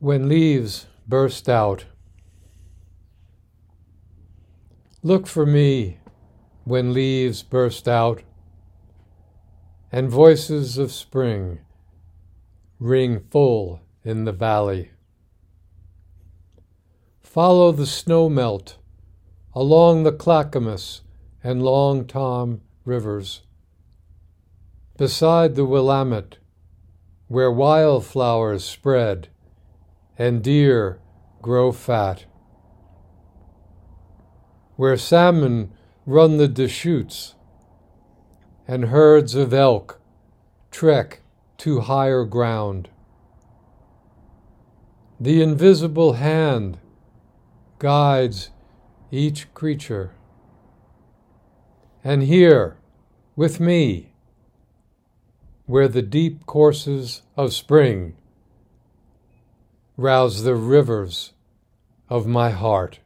When leaves burst out. Look for me when leaves burst out, and voices of spring ring full in the valley. Follow the snow melt along the Clackamas and Long Tom rivers, beside the Willamette, where wildflowers spread and deer grow fat, where salmon run the Deschutes and herds of elk trek to higher ground. The invisible hand guides each creature. And here, with me, where the deep courses of spring rouse the rivers of my heart.